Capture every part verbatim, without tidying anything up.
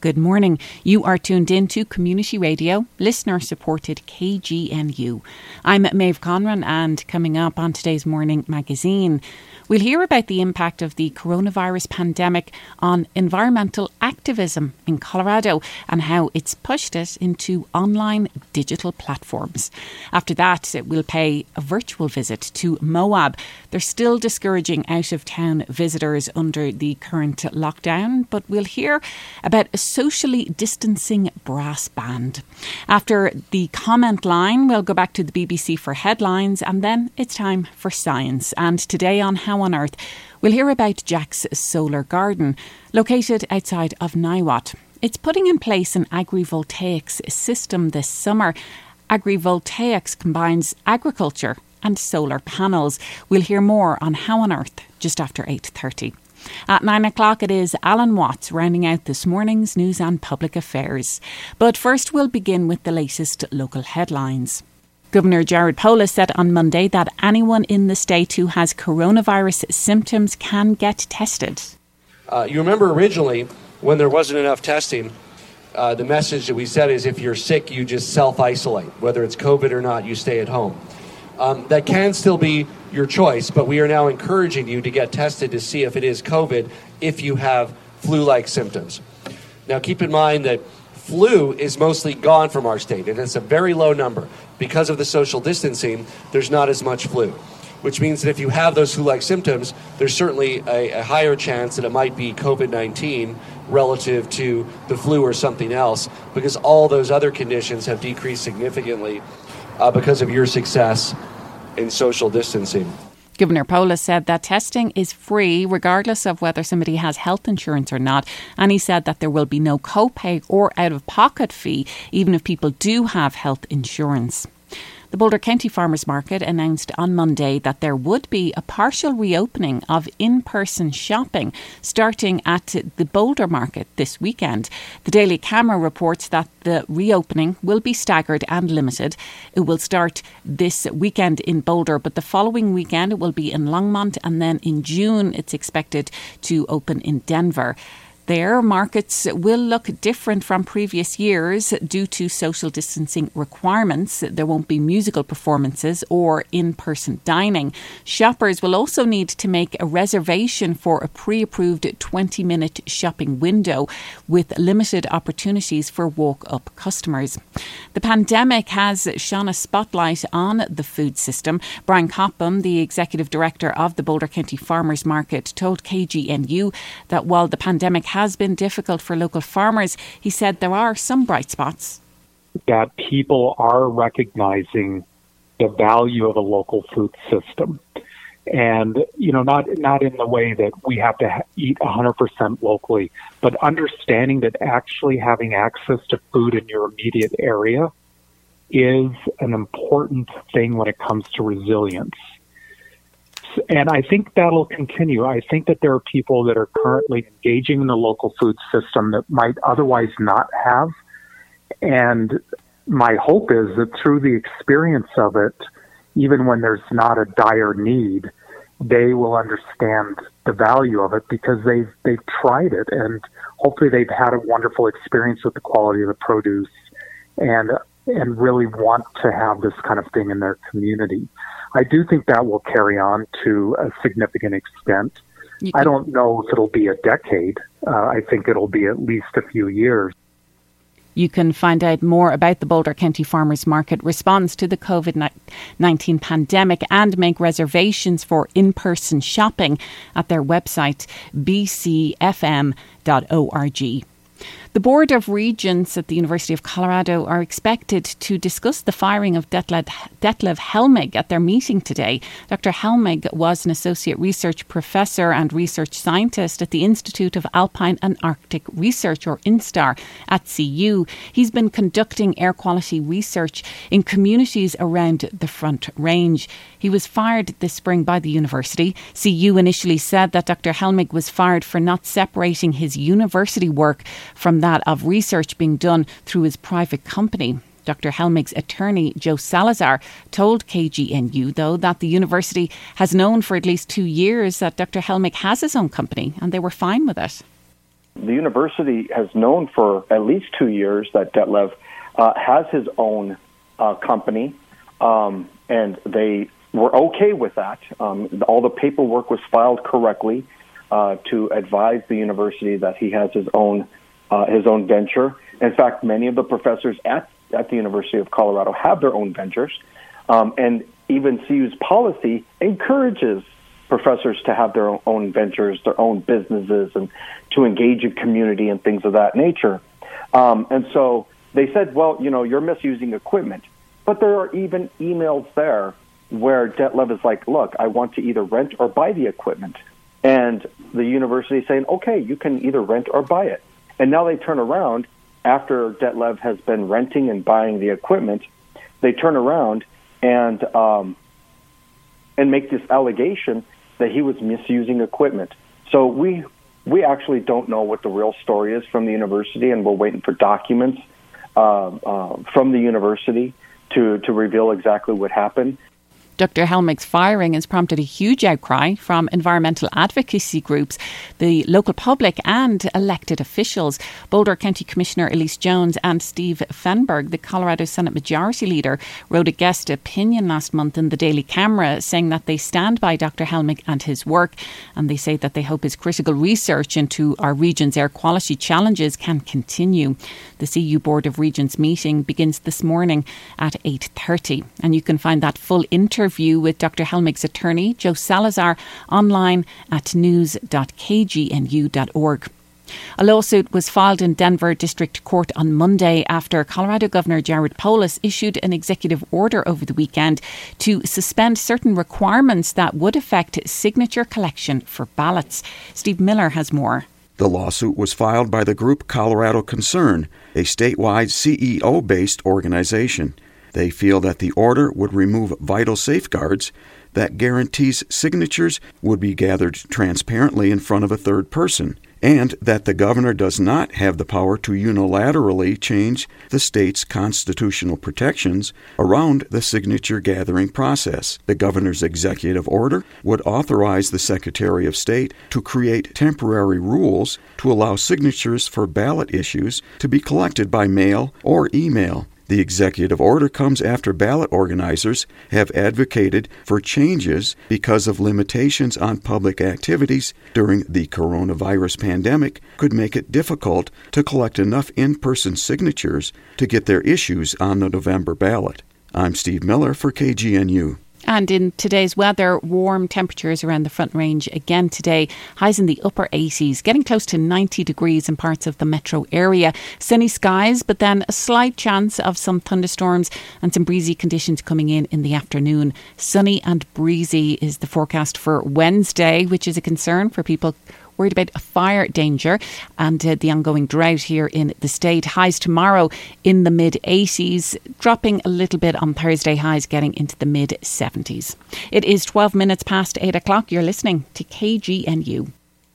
Good morning. You are tuned in to Community Radio, listener-supported K G N U. I'm Maeve Conran, and coming up on today's Morning Magazine, we'll hear about the impact of the coronavirus pandemic on environmental activism in Colorado and how it's pushed it into online digital platforms. After that, we'll pay a virtual visit to Moab. They're still discouraging out-of-town visitors under the current lockdown, but we'll hear about a socially distancing brass band. After the comment line, we'll go back to the B B C for headlines, and then it's time for science. And today on How on Earth, we'll hear about Jack's Solar Garden, located outside of Niwot. It's putting in place an agrivoltaics system this summer. Agrivoltaics combines agriculture and solar panels. We'll hear more on How on Earth just after eight thirty. At nine o'clock, it is Alan Watts rounding out this morning's news and public affairs. But first, we'll begin with the latest local headlines. Governor Jared Polis said on Monday that anyone in the state who has coronavirus symptoms can get tested. Uh, you remember originally when there wasn't enough testing, uh, the message that we said is if you're sick, you just self-isolate. Whether it's COVID or not, you stay at home. Um, that can still be your choice, but we are now encouraging you to get tested to see if it is COVID if you have flu-like symptoms. Now, keep in mind that flu is mostly gone from our state, and it's a very low number. Because of the social distancing, there's not as much flu, which means that if you have those flu-like symptoms, there's certainly a, a higher chance that it might be COVID nineteen relative to the flu or something else, because all those other conditions have decreased significantly uh, because of your success in social distancing. Governor Polis said that testing is free regardless of whether somebody has health insurance or not, and he said that there will be no copay or out-of-pocket fee even if people do have health insurance. The Boulder County Farmers Market announced on Monday that there would be a partial reopening of in-person shopping starting at the Boulder Market this weekend. The Daily Camera reports that the reopening will be staggered and limited. It will start this weekend in Boulder, but the following weekend it will be in Longmont, and then in June it's expected to open in Denver. Their markets will look different from previous years due to social distancing requirements. There won't be musical performances or in-person dining. Shoppers will also need to make a reservation for a pre-approved twenty-minute shopping window with limited opportunities for walk-up customers. The pandemic has shone a spotlight on the food system. Brian Copham, the Executive Director of the Boulder County Farmers Market, told K G N U that while the pandemic has been difficult for local farmers, he said there are some bright spots. That people are recognizing the value of a local food system. And, you know, not not in the way that we have to ha- eat one hundred percent locally, but understanding that actually having access to food in your immediate area is an important thing when it comes to resilience. And I think that'll continue. I think that there are people that are currently engaging in the local food system that might otherwise not have. And my hope is that through the experience of it, even when there's not a dire need, they will understand the value of it because they've they've tried it, and hopefully they've had a wonderful experience with the quality of the produce and and really want to have this kind of thing in their community. I do think that will carry on to a significant extent. I don't know if it'll be a decade. Uh, I think it'll be at least a few years. You can find out more about the Boulder County Farmers Market response to the COVID nineteen pandemic and make reservations for in-person shopping at their website, b c f m dot org. The Board of Regents at the University of Colorado are expected to discuss the firing of Detlev, Detlev Helmig at their meeting today. Doctor Helmig was an associate research professor and research scientist at the Institute of Alpine and Arctic Research, or INSTAR, at C U. He's been conducting air quality research in communities around the Front Range. He was fired this spring by the university. C U initially said that Doctor Helmig was fired for not separating his university work from that of research being done through his private company. Doctor Helmig's attorney, Joe Salazar, told K G N U, though, that the university has known for at least two years that Doctor Helmig has his own company and they were fine with it. The university has known for at least two years that Detlev uh, has his own uh, company, um, and they were okay with that. Um, all the paperwork was filed correctly uh, to advise the university that he has his own uh, his own venture. In fact, many of the professors at, at the University of Colorado have their own ventures, um, and even C U's policy encourages professors to have their own ventures, their own businesses, and to engage in community and things of that nature. Um, and so they said, well, you know, you're misusing equipment. But there are even emails there where Detlev is like, look, I want to either rent or buy the equipment. And the university is saying, okay, you can either rent or buy it. And now they turn around, after Detlev has been renting and buying the equipment, they turn around and um, and make this allegation that he was misusing equipment. So we we actually don't know what the real story is from the university, and we're waiting for documents uh, uh, from the university to, to reveal exactly what happened. Doctor Helmig's firing has prompted a huge outcry from environmental advocacy groups, the local public and elected officials. Boulder County Commissioner Elise Jones and Steve Fenberg, the Colorado Senate Majority Leader, wrote a guest opinion last month in the Daily Camera saying that they stand by Doctor Helmig and his work, and they say that they hope his critical research into our region's air quality challenges can continue. The C U Board of Regents meeting begins this morning at eight thirty, and you can find that full interview Interview with Doctor Helmig's attorney, Joe Salazar, online at news dot k g n u dot org. A lawsuit was filed in Denver District Court on Monday after Colorado Governor Jared Polis issued an executive order over the weekend to suspend certain requirements that would affect signature collection for ballots. Steve Miller has more. The lawsuit was filed by the group Colorado Concern, a statewide C E O-based organization. They feel that the order would remove vital safeguards that guarantees signatures would be gathered transparently in front of a third person, and that the governor does not have the power to unilaterally change the state's constitutional protections around the signature gathering process. The governor's executive order would authorize the Secretary of State to create temporary rules to allow signatures for ballot issues to be collected by mail or email. The executive order comes after ballot organizers have advocated for changes because of limitations on public activities during the coronavirus pandemic could make it difficult to collect enough in-person signatures to get their issues on the November ballot. I'm Steve Miller for K G N U. And in today's weather, warm temperatures around the Front Range again today. Highs in the upper eighties, getting close to ninety degrees in parts of the metro area. Sunny skies, but then a slight chance of some thunderstorms and some breezy conditions coming in in the afternoon. Sunny and breezy is the forecast for Wednesday, which is a concern for people worried about a fire danger and uh, the ongoing drought here in the state. Highs tomorrow in the mid eighties, dropping a little bit on Thursday, highs getting into the mid seventies. It is twelve minutes past eight o'clock. You're listening to K G N U.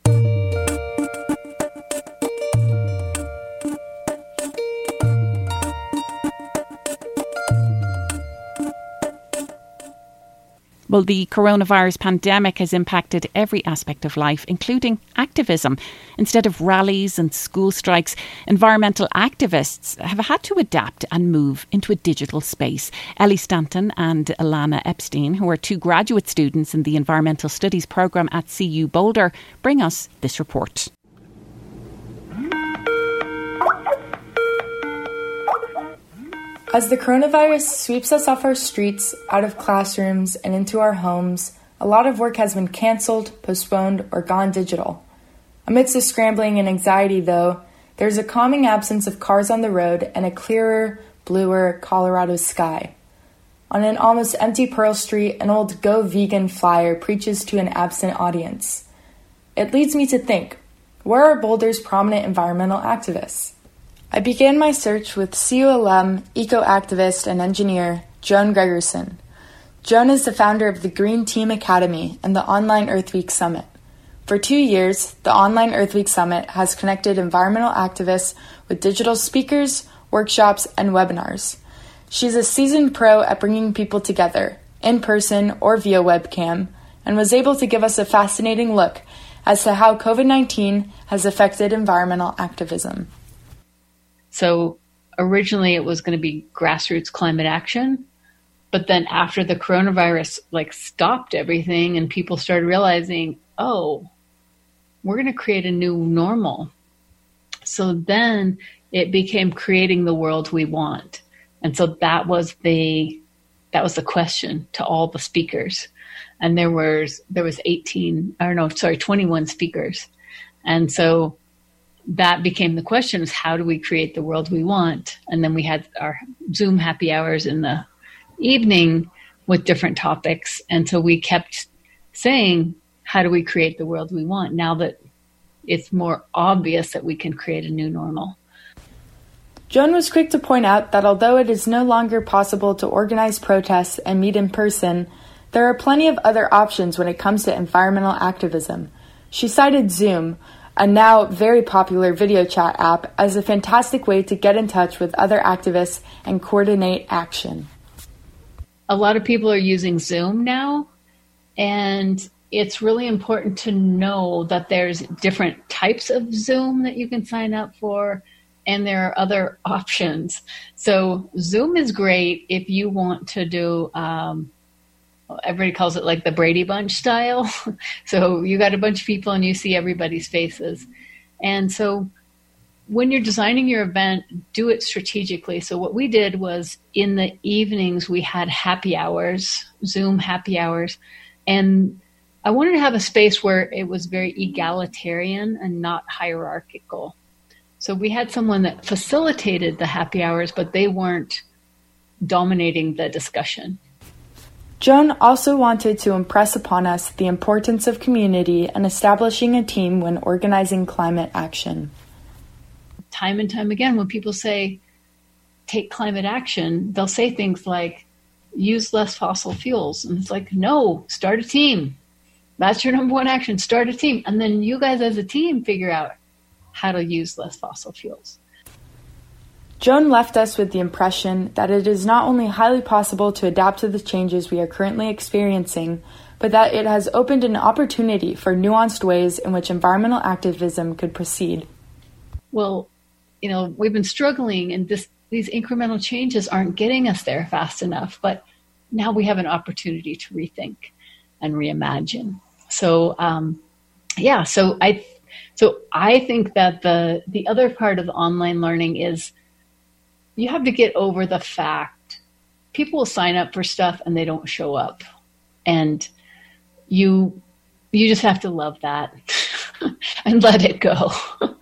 Well, the coronavirus pandemic has impacted every aspect of life, including activism. Instead of rallies and school strikes, environmental activists have had to adapt and move into a digital space. Ellie Stanton and Alana Epstein, who are two graduate students in the Environmental Studies programme at C U Boulder, bring us this report. As the coronavirus sweeps us off our streets, out of classrooms, and into our homes, a lot of work has been cancelled, postponed, or gone digital. Amidst the scrambling and anxiety, though, there's a calming absence of cars on the road and a clearer, bluer Colorado sky. On an almost empty Pearl Street, an old Go Vegan flyer preaches to an absent audience. It leads me to think, where are Boulder's prominent environmental activists? I began my search with C U alum, eco-activist, and engineer Joan Gregerson. Joan is the founder of the Green Team Academy and the Online Earth Week Summit. For two years, the Online Earth Week Summit has connected environmental activists with digital speakers, workshops, and webinars. She's a seasoned pro at bringing people together, in person or via webcam, and was able to give us a fascinating look as to how COVID nineteen has affected environmental activism. So originally it was going to be grassroots climate action, but then after the coronavirus like stopped everything and people started realizing, oh, we're going to create a new normal. So then it became creating the world we want. And so that was the that was the question to all the speakers. And there was there was eighteen, I don't know, sorry, twenty-one speakers. And so that became the question, is how do we create the world we want? And then we had our Zoom happy hours in the evening with different topics. And so we kept saying, how do we create the world we want now that it's more obvious that we can create a new normal? Joan was quick to point out that although it is no longer possible to organize protests and meet in person, there are plenty of other options when it comes to environmental activism. She cited Zoom, a now very popular video chat app, as a fantastic way to get in touch with other activists and coordinate action. A lot of people are using Zoom now, and it's really important to know that there's different types of Zoom that you can sign up for, and there are other options. So Zoom is great if you want to do, um, everybody calls it like the Brady Bunch style. So you got a bunch of people and you see everybody's faces. And so when you're designing your event, do it strategically. So what we did was in the evenings, we had happy hours, Zoom happy hours. And I wanted to have a space where it was very egalitarian and not hierarchical. So we had someone that facilitated the happy hours, but they weren't dominating the discussion. Joan also wanted to impress upon us the importance of community and establishing a team when organizing climate action. Time and time again, when people say, take climate action, they'll say things like, use less fossil fuels. And it's like, no, start a team. That's your number one action, start a team. And then you guys as a team figure out how to use less fossil fuels. Joan left us with the impression that it is not only highly possible to adapt to the changes we are currently experiencing, but that it has opened an opportunity for nuanced ways in which environmental activism could proceed. Well, you know, we've been struggling, and this, these incremental changes aren't getting us there fast enough, but now we have an opportunity to rethink and reimagine. So, um, yeah, so I, so I think that the the other part of online learning is you have to get over the fact people will sign up for stuff and they don't show up, and you you just have to love that and let it go.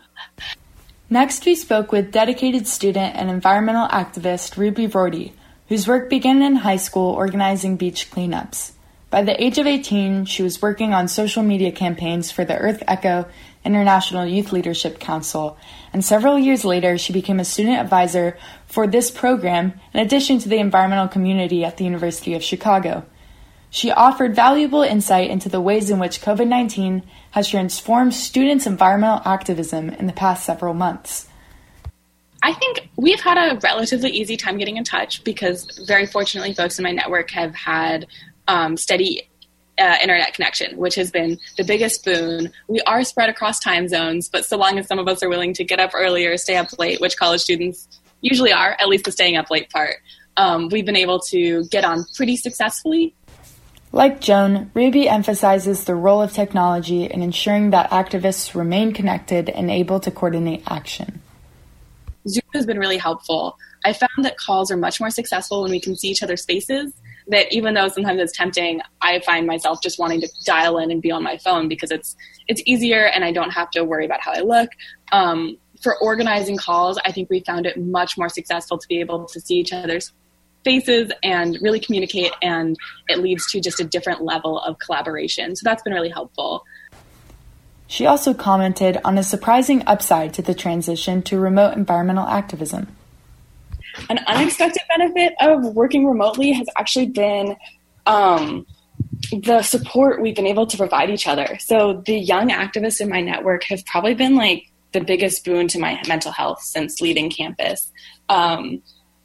Next, we spoke with dedicated student and environmental activist Ruby Rorty, whose work began in high school organizing beach cleanups. By the age of eighteen, she was working on social media campaigns for the Earth Echo International Youth Leadership Council, and several years later, she became a student advisor for this program in addition to the environmental community at the University of Chicago. She offered valuable insight into the ways in which COVID nineteen has transformed students' environmental activism in the past several months. I think we've had a relatively easy time getting in touch because very fortunately folks in my network have had um, steady uh, internet connection, which has been the biggest boon. We are spread across time zones, but so long as some of us are willing to get up earlier, stay up late, which college students usually are, at least the staying up late part, um, we've been able to get on pretty successfully. Like Joan, Ruby emphasizes the role of technology in ensuring that activists remain connected and able to coordinate action. Zoom has been really helpful. I found that calls are much more successful when we can see each other's faces, that even though sometimes it's tempting, I find myself just wanting to dial in and be on my phone because it's it's easier and I don't have to worry about how I look. Um, for organizing calls, I think we found it much more successful to be able to see each other's faces and really communicate, and it leads to just a different level of collaboration. So that's been really helpful. She also commented on a surprising upside to the transition to remote environmental activism. An unexpected benefit of working remotely has actually been um, the support we've been able to provide each other. So the young activists in my network have probably been like the biggest boon to my mental health since leaving campus. Um,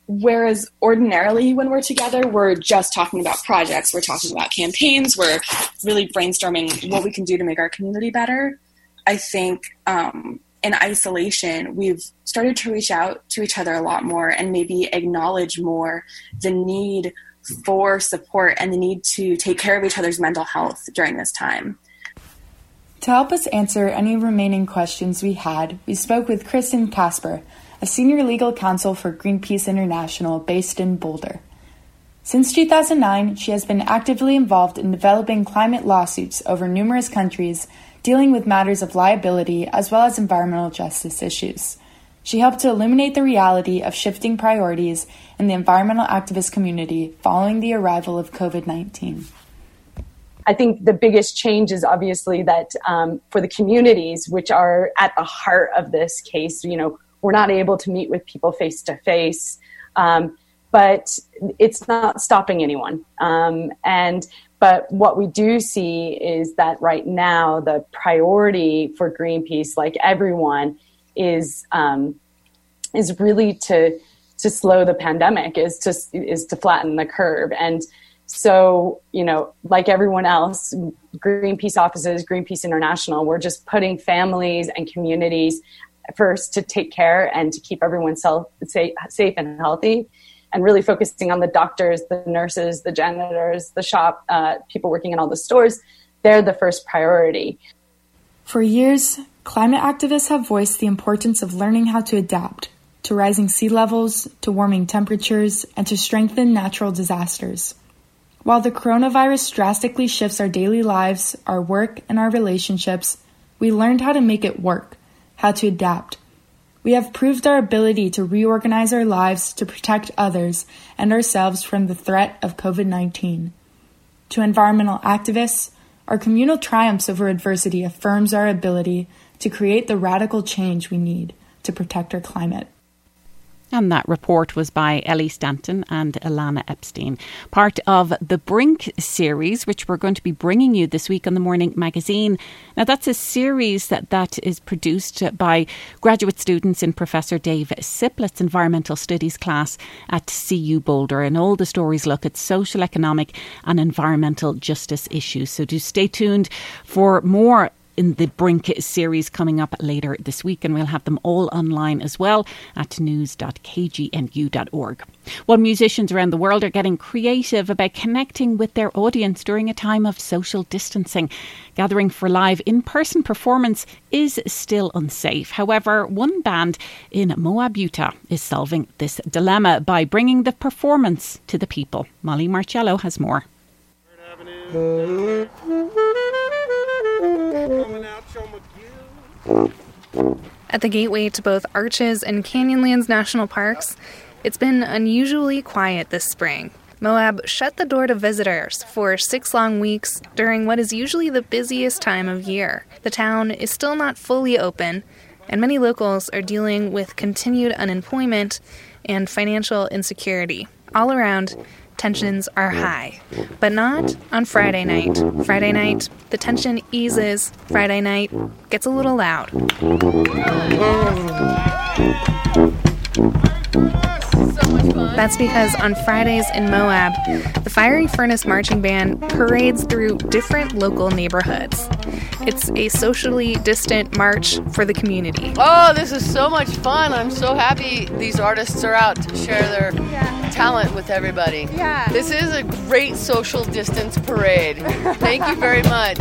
Whereas ordinarily when we're together, we're just talking about projects, we're talking about campaigns, we're really brainstorming what we can do to make our community better. I think um, in isolation, we've started to reach out to each other a lot more and maybe acknowledge more the need for support and the need to take care of each other's mental health during this time. To help us answer any remaining questions we had, we spoke with Kristen Casper, a senior legal counsel for Greenpeace International based in Boulder. Since two thousand nine, she has been actively involved in developing climate lawsuits over numerous countries, dealing with matters of liability as well as environmental justice issues. She helped to illuminate the reality of shifting priorities in the environmental activist community following the arrival of covid nineteen. I think the biggest change is obviously that um, for the communities, which are at the heart of this case, you know, we're not able to meet with people face to face, um, but it's not stopping anyone. Um, and but what we do see is that right now the priority for Greenpeace, like everyone, is um, is really to to slow the pandemic, is to is to flatten the curve. And so, you know, like everyone else, Greenpeace offices, Greenpeace International, we're just putting families and communities first to take care and to keep everyone self, safe, safe and healthy, and really focusing on the doctors, the nurses, the janitors, the shop, uh, people working in all the stores. They're the first priority. For years, climate activists have voiced the importance of learning how to adapt to rising sea levels, to warming temperatures, and to strengthen natural disasters. While the coronavirus drastically shifts our daily lives, our work, and our relationships, we learned how to make it work, how to adapt. We have proved our ability to reorganize our lives to protect others and ourselves from the threat of covid nineteen. To environmental activists, our communal triumphs over adversity affirms our ability to create the radical change we need to protect our climate. And that report was by Ellie Stanton and Ilana Epstein, part of the Brink series, which we're going to be bringing you this week on The Morning Magazine. Now, that's a series that, that is produced by graduate students in Professor Dave Siplett's Environmental Studies class at C U Boulder. And all the stories look at social, economic and environmental justice issues. So do stay tuned for more in the Brink series coming up later this week, and we'll have them all online as well at news dot k g n u dot org. Well, musicians around the world are getting creative about connecting with their audience during a time of social distancing. Gathering for live in-person performance is still unsafe. However, one band in Moab, Utah is solving this dilemma by bringing the performance to the people. Molly Marcello has more. At the gateway to both Arches and Canyonlands National Parks, it's been unusually quiet this spring. Moab shut the door to visitors for six long weeks during what is usually the busiest time of year. The town is still not fully open, and many locals are dealing with continued unemployment and financial insecurity. All around, tensions are high, but not on Friday night. Friday night, the tension eases. Friday night gets a little loud. That's because on Fridays in Moab, the Fiery Furnace Marching Band parades through different local neighborhoods. It's a socially distant march for the community. Oh, this is so much fun. I'm so happy these artists are out to share their yeah. talent with everybody. Yeah. This is a great social distance parade. Thank you very much.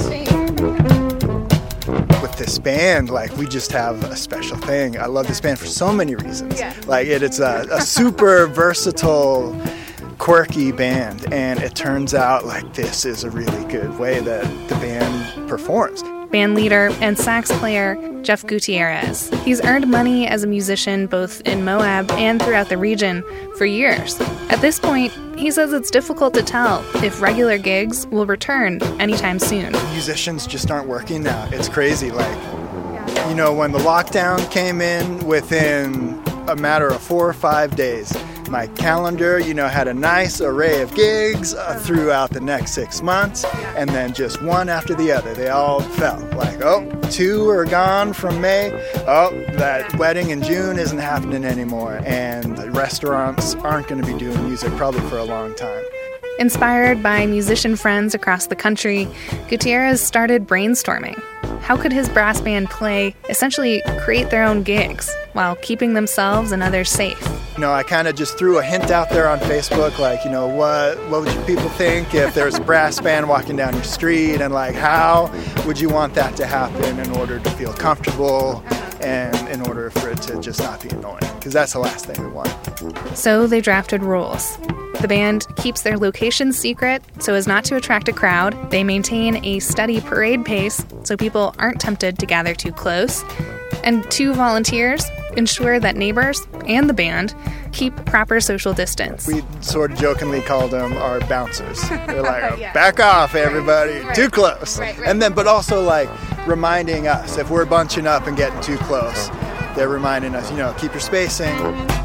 With this band, like, we just have a special thing. I love this band for so many reasons. Yeah. Like, it, it's a, a super versatile, quirky band, and it turns out like this is a really good way that the band performs. Band leader and sax player Jeff Gutierrez. He's earned money as a musician both in Moab and throughout the region for years. At this point, he says it's difficult to tell if regular gigs will return anytime soon. Musicians just aren't working now. It's crazy. Like, you know, when the lockdown came in, within a matter of four or five days, my calendar, you know, had a nice array of gigs uh, throughout the next six months, and then just one after the other. They all fell. Like, oh, two are gone from May. Oh, that wedding in June isn't happening anymore, and the restaurants aren't going to be doing music probably for a long time. Inspired by musician friends across the country, Gutierrez started brainstorming. How could his brass band play, essentially create their own gigs, while keeping themselves and others safe? You know, I kind of just threw a hint out there on Facebook, like, you know, what what would you people think if there was a brass band walking down your street, and like, how would you want that to happen in order to feel comfortable and in order for it to just not be annoying? Because that's the last thing we want. So they drafted rules. The band keeps their location secret so as not to attract a crowd. They maintain a steady parade pace so people aren't tempted to gather too close. And two volunteers ensure that neighbors and the band keep proper social distance. We sort of jokingly called them our bouncers. They're like, yeah. Back off, everybody, right. Too close. Right, right. And then, but also like reminding us if we're bunching up and getting too close, they're reminding us, you know, keep your spacing.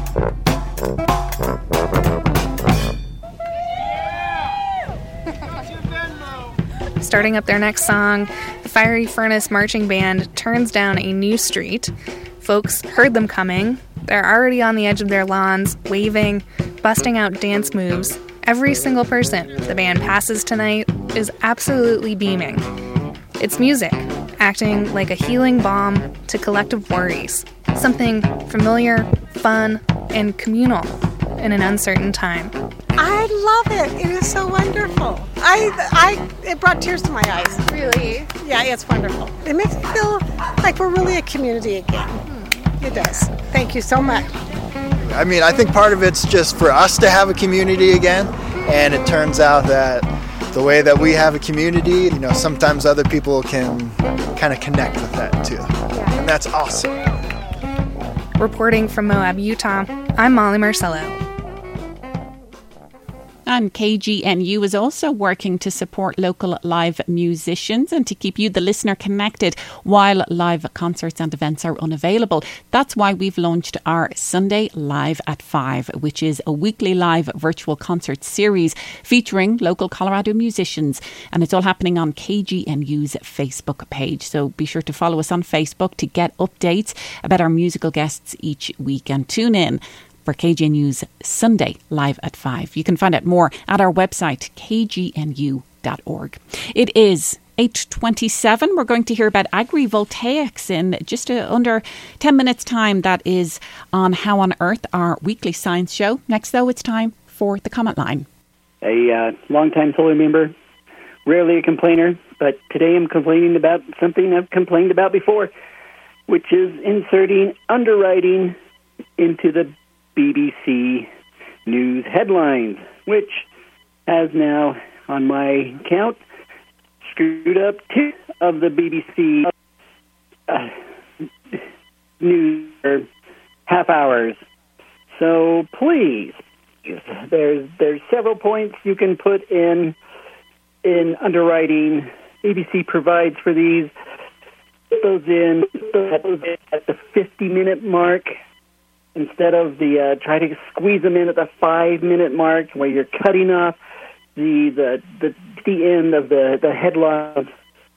Starting up their next song, the Fiery Furnace Marching Band turns down a new street. Folks heard them coming. They're already on the edge of their lawns, waving, busting out dance moves. Every single person the band passes tonight is absolutely beaming. It's music, acting like a healing balm to collective worries. Something familiar, fun, and communal in an uncertain time. I love it. It is so wonderful. I, I, it brought tears to my eyes. Really? Yeah, it's wonderful. It makes me feel like we're really a community again. Hmm. It does. Thank you so much. I mean, I think part of it's just for us to have a community again, and it turns out that the way that we have a community, you know, sometimes other people can kind of connect with that too. Yeah. And that's awesome. Reporting from Moab, Utah, I'm Molly Marcello. And K G N U is also working to support local live musicians and to keep you, the listener, connected while live concerts and events are unavailable. That's why we've launched our Sunday Live at five, which is a weekly live virtual concert series featuring local Colorado musicians. And it's all happening on K G N U's Facebook page. So be sure to follow us on Facebook to get updates about our musical guests each week, and tune in for K G N U's Sunday Live at five. You can find out more at our website, k g n u dot org. It is eight twenty-seven. We're going to hear about agrivoltaics in just uh, under ten minutes' time. That is on How on Earth, our weekly science show. Next, though, it's time for the comment line. A uh, long-time solar member, rarely a complainer, but today I'm complaining about something I've complained about before, which is inserting underwriting into the B B C News headlines, which has now, on my count, screwed up two of the B B C uh, news or half hours. So please, there's there's several points you can put in in underwriting. B B C provides for these. Put those in, put those in at the fifty-minute mark. Instead of the uh, try to squeeze them in at the five-minute mark, where you're cutting off the the the, the end of the the headline.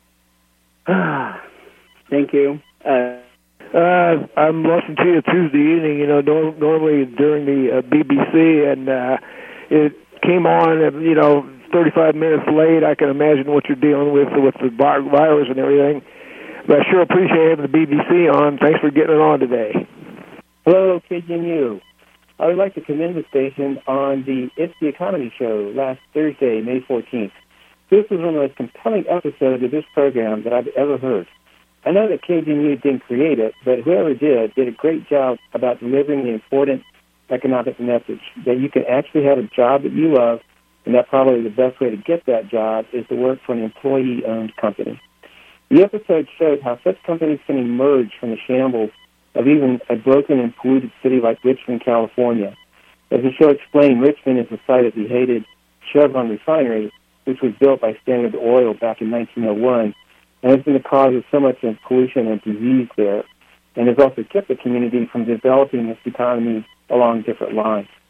Thank you. Uh, uh, I'm listening to you Tuesday evening. You know, no, normally during the uh, B B C, and uh, it came on. Uh, you know, thirty-five minutes late. I can imagine what you're dealing with with the virus and everything. But I sure appreciate having the B B C on. Thanks for getting it on today. Hello, K G N U. I would like to commend the station on the It's the Economy show last Thursday, May fourteenth. This was one of the most compelling episodes of this program that I've ever heard. I know that K G N U didn't create it, but whoever did did a great job about delivering the important economic message that you can actually have a job that you love, and that probably the best way to get that job is to work for an employee-owned company. The episode showed how such companies can emerge from the shambles of even a broken and polluted city like Richmond, California. As the show explained, Richmond is the site of the hated Chevron refinery, which was built by Standard Oil back in nineteen oh one, and has been the cause of so much pollution and disease there, and has also kept the community from developing its economy along different lines.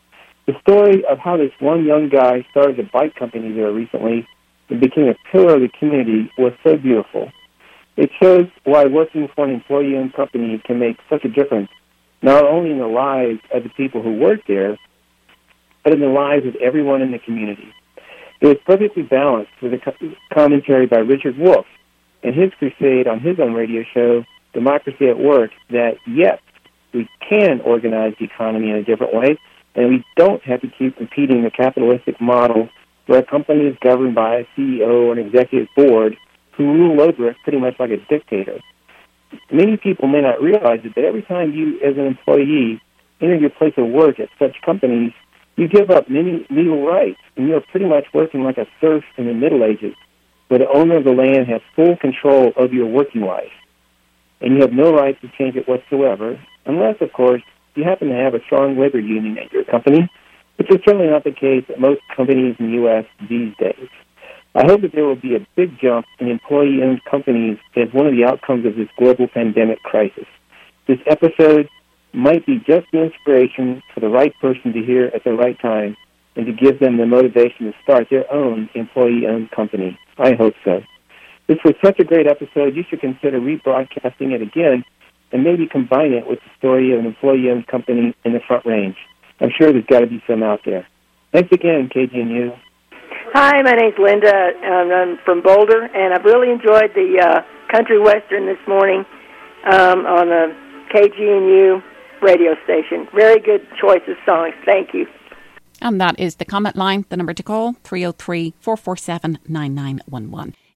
The story of how this one young guy started a bike company there recently and became a pillar of the community was so beautiful. It shows why working for an employee-owned company can make such a difference, not only in the lives of the people who work there, but in the lives of everyone in the community. It was perfectly balanced with a commentary by Richard Wolff and his crusade on his own radio show, Democracy at Work, that yes, we can organize the economy in a different way, and we don't have to keep repeating the capitalistic model where a company is governed by a C E O or an executive board who rule over it pretty much like a dictator. Many people may not realize it, but every time you, as an employee, enter your place of work at such companies, you give up many legal rights, and you're pretty much working like a serf in the Middle Ages, where the owner of the land has full control of your working life, and you have no right to change it whatsoever, unless, of course, you happen to have a strong labor union at your company, which is certainly not the case at most companies in the U S these days. I hope that there will be a big jump in employee-owned companies as one of the outcomes of this global pandemic crisis. This episode might be just the inspiration for the right person to hear at the right time and to give them the motivation to start their own employee-owned company. I hope so. This was such a great episode, you should consider rebroadcasting it again and maybe combine it with the story of an employee-owned company in the Front Range. I'm sure there's got to be some out there. Thanks again, K G N U. Hi, my name's Linda. Um, I'm from Boulder, and I've really enjoyed the uh, country western this morning um, on the K G N U radio station. Very good choice of songs. Thank you. And that is the comment line. The number to call, three oh three, four four seven, nine nine one one.